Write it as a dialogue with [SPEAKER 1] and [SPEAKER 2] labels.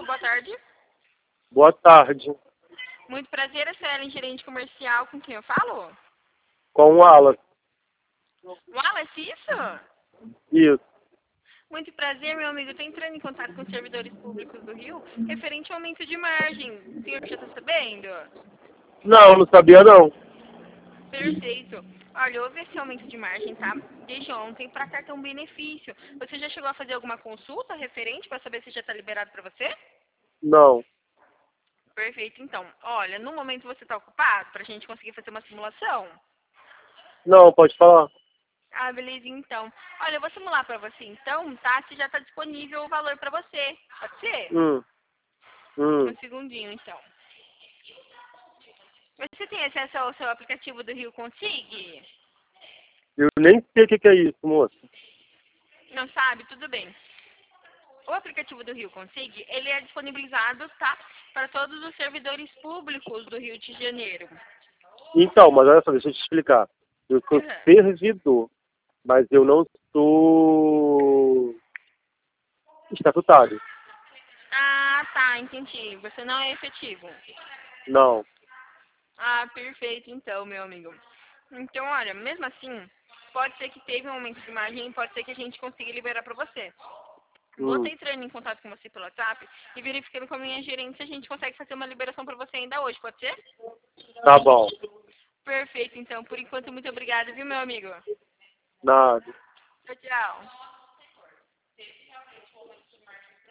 [SPEAKER 1] boa tarde.
[SPEAKER 2] Boa tarde.
[SPEAKER 1] Muito prazer, eu sou a Ellen, gerente comercial, com quem eu falo?
[SPEAKER 2] Com o Alan.
[SPEAKER 1] Wallace, isso?
[SPEAKER 2] Isso.
[SPEAKER 1] Muito prazer, meu amigo. Estou entrando em contato com os servidores públicos do Rio, referente ao aumento de margem. O senhor já está sabendo?
[SPEAKER 2] Não sabia não.
[SPEAKER 1] Perfeito. Olha, houve esse aumento de margem, tá? Desde ontem para cartão benefício. Você já chegou a fazer alguma consulta referente para saber se já está liberado para você?
[SPEAKER 2] Não.
[SPEAKER 1] Perfeito, então. Olha, no momento você está ocupado para a gente conseguir fazer uma simulação?
[SPEAKER 2] Não, pode falar.
[SPEAKER 1] Ah, beleza, então. Olha, eu vou simular para você, então, tá? Se já está disponível o valor para você. Pode ser?
[SPEAKER 2] Hum.
[SPEAKER 1] Um segundinho, então. Você tem acesso ao seu aplicativo do Rio Consig?
[SPEAKER 2] Eu nem sei o que é isso, moça.
[SPEAKER 1] Não sabe? Tudo bem. O aplicativo do Rio Consig, ele é disponibilizado, tá? Para todos os servidores públicos do Rio de Janeiro.
[SPEAKER 2] Então, mas olha só, deixa eu te explicar. Eu sou
[SPEAKER 1] Uhum.
[SPEAKER 2] servidor, mas eu não sou estatutário.
[SPEAKER 1] Ah, tá, entendi. Você não é efetivo.
[SPEAKER 2] Não.
[SPEAKER 1] Ah, perfeito, então, meu amigo. Então, olha, mesmo assim, pode ser que teve um aumento de margem, pode ser que a gente consiga liberar para você. Vou estar entrando em contato com você pelo WhatsApp e verificando com a minha gerente se a gente consegue fazer uma liberação para você ainda hoje, pode ser?
[SPEAKER 2] Tá bom.
[SPEAKER 1] Perfeito, então. Por enquanto, muito obrigada, viu, meu amigo?
[SPEAKER 2] Nada.
[SPEAKER 1] Tchau, tchau.